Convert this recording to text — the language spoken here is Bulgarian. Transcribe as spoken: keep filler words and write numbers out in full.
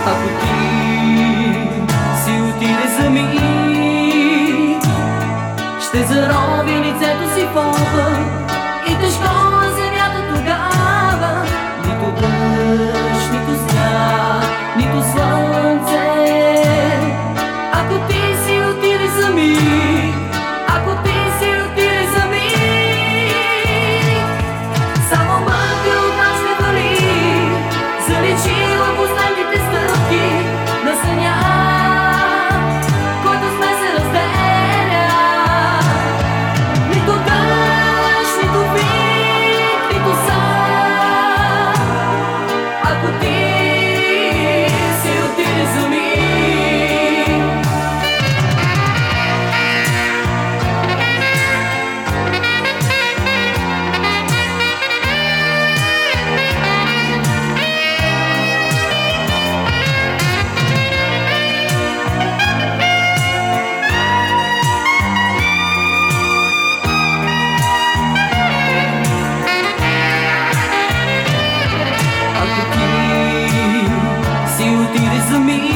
Ако ти си отиде за миг, ще зарови лицето си в огън и тежко на земята тогава. Нито дъжд, нито сняг, нито слънце. Ако ти си отиде за миг, ако ти си отиде за миг, само мъка от нас ще вали, заличила последните стъпки на съня, който сме се разделя. Нито дъжд, нито вик, нито сън, ако ти си отиде за миг. Ако ти си отиде за миг,